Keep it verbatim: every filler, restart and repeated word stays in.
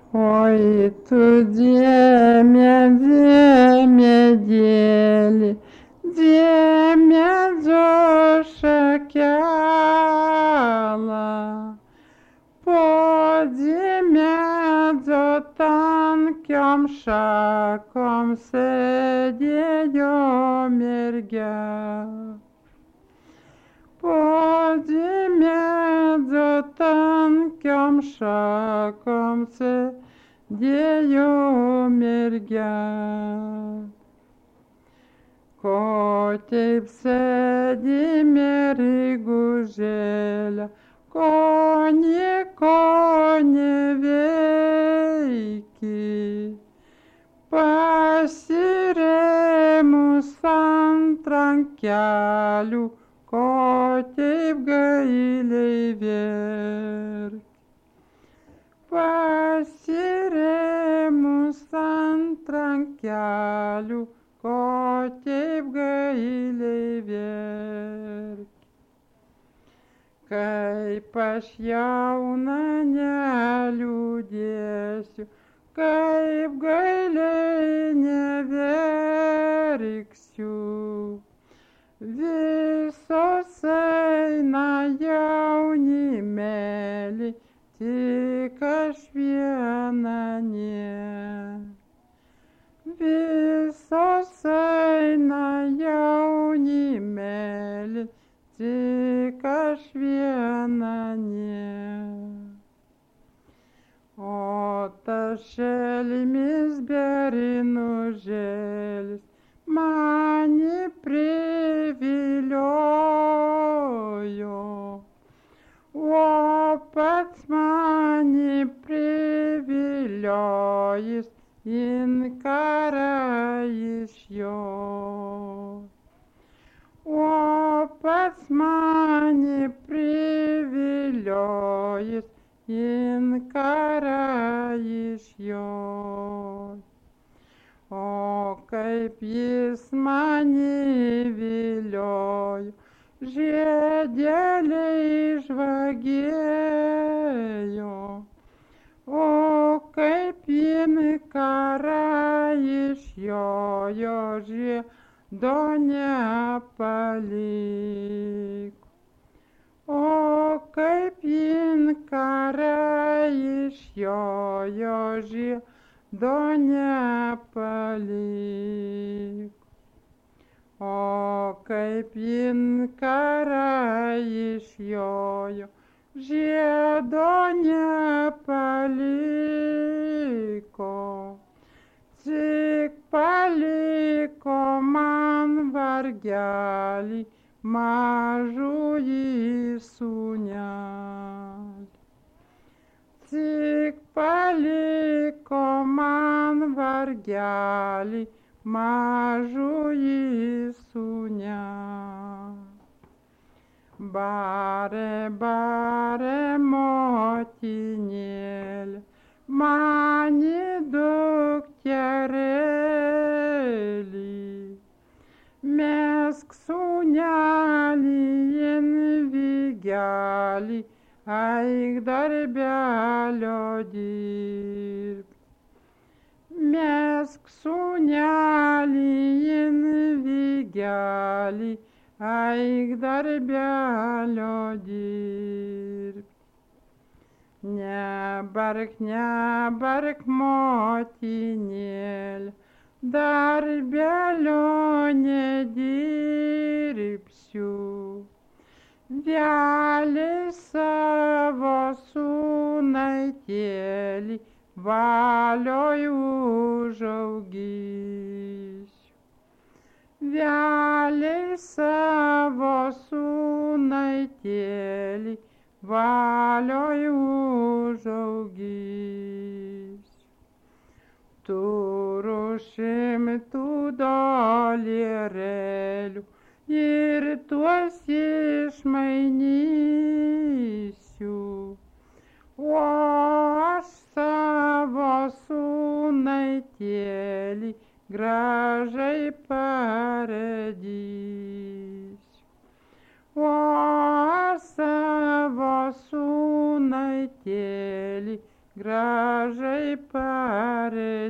Oi tu diemie, diemie dieli, diemie dzo šakela. Po diemie dzo tankiom šakom sėdėjo mergia. Podzie między tankiom šakom sėdėjo mergia. Ko taip sėdi mergužėle, ko nieko neveiki, pasirėmus ant rankelių, ko taip gailiai verki. Pasirėmus ant rankelių, ko taip gailiai verki. Kaip aš jauna neliūdėsiu, kaip gailiai neverksiu. Visos eina jaunimėlį, tik aš viena ne. Visos eina jaunimėlį, tik aš viena ne. O tas šelmis berinužėlis mane priviliojo, o pats mane priviliojęs inkarą iš jo. O pats mane priviliojęs inkarą iš jo. O kaip jis mane viliojo, žiedeliai žvagėjo. O kaip inkarą iš jojo žiedo nepaliko. O kaip inkarą iš jojo žiedo do nepaliko. O kaip inkarą iš jojo žiedo nepaliko. Tik paliko man vargelį mažųjį sūnelį. Tik paliko man vargelį mažųjį sūnelį. Bare, bare motinėlė, mani dukterėlį, mesk sūnelį in vigelį, eik darbelio dirb. Mesk sūnelį in vigelį, eik darbelio dirb. Nebark, nebark motinėlė, darbelio nedirbsiu. Vėlį savo sūnaitėlį valioj užaugysiu. Vėlį savo sūnaitėlį valioj užaugysiu. Tu ruošimtų dolierėlių ir tuos išmainysiu. O aš savo sūnaitėlį gražiai parėdysiu. O aš savo sūnaitėlį gražiai mažai pare